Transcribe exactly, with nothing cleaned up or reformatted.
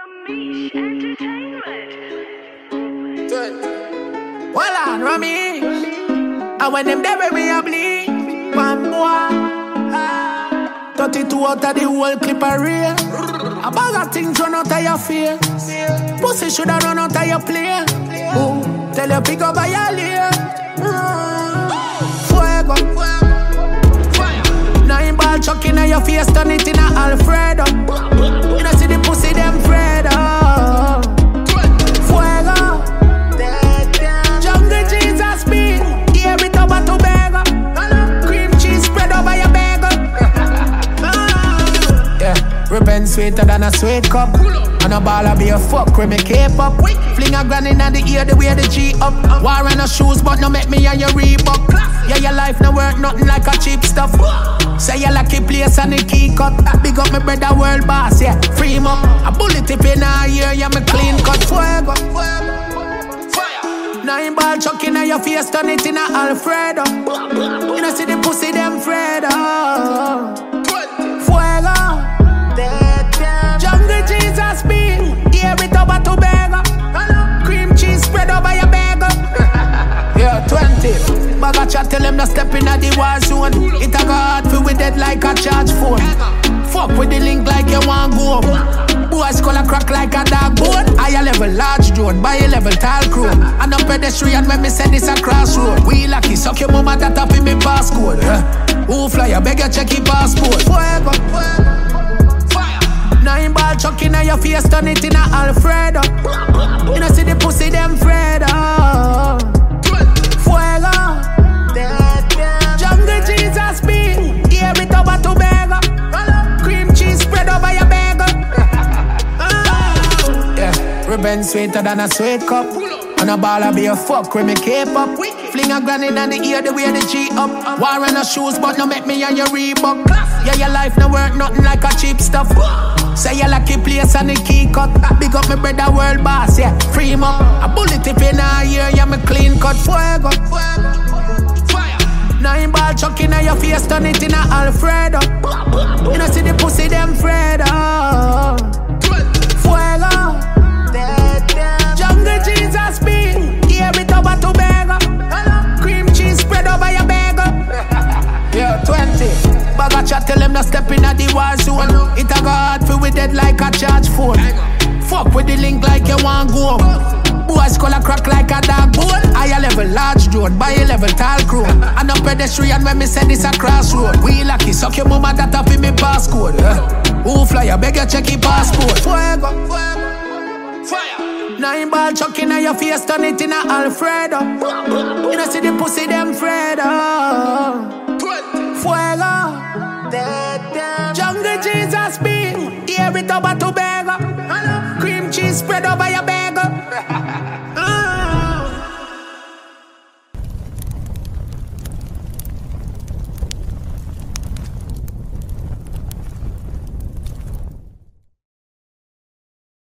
Ramesh Entertainment. Well on, Ramesh. And when them there where we a bleed, one boy. thirty-two out of the whole clip a real. A bag of things run out of your face. Pussy shoulda run out of your plane. Ooh, tell you pick up by your lane. Fuego. Nine ball chuck in your face, turn it in a Alfredo. You know see the pussy them Fredo. Fuego. Jungle Jesus beat, hear it over to bagel. Cream cheese spread over your bagel. Yeah, ribbon sweeter than a sweet cup. And a baller be a fuck when me cape up. Fling a granny in the ear, the way the G up. War on no shoes, but no make me on your Reebok. Yeah, your life no work nothing like a cheap stuff. Say you lucky place and the key cut. Big up my brother world boss, yeah. Free him up. A bullet tip in a ear, yeah, me clean cut. Fuego. Nine ball chuck in your face, turn it in a Alfredo. You know see the pussy them Fredo. Fuego. Jungle Jesus beat, hear it over to bagel. Cream cheese spread over your bagel. Yeah, twenty. Bag a chat, tell him to step in at the war zone. It a go hard for we dead like a charge phone. Fuck with the link like you want go. Boys call a crack like a dog bone. Higher level large drone, by a level tall chrome. And a pedestrian when me send this a crossroad. We lucky, suck your mama that up in me passcode. uh. Who fly, I beg you check your passport. Fuego. Nine ball chuck in your face, turn it in a Alfredo. You know see the pussy them Fredo. Fuego. Jungle Jesus beat, hear it over to bagel. Cream cheese spread over your bagel. Yeah, ribbon sweeter than a sweet cup. And a baller be a fuck when me cape up. Fling a granny in the ear, the way the G up. War on no shoes, but no make me on your Reebok. Yeah, your life no work nothing like a cheap stuff. Say you lucky place and the key cut. Big up my brother world boss, yeah. Free him up. A bullet tip in a ear, yeah, me clean cut. Fuego. Nine ball chuck in your face, turn it in a Alfredo. You know see the pussy them Fredo. Fuego. Jungle Jesus beat, hear it over to bagel. Cream cheese spread over your bagel. Yeah, twenty. Bag a chat, tell him to step in at the war zone. It a go hard for we dead like a charge phone. Fuck with the link like you want go. Boys call a crack like a dog bone. Higher level large drone, by a level tall chrome. And a pedestrian when me send this a crossroad. We lucky, suck your mama that up in me passcode. uh. Who fly, I beg you check your passport. Fuego. Fire. Nine ball chuck in your face, turn it in a Alfredo. You know see the pussy them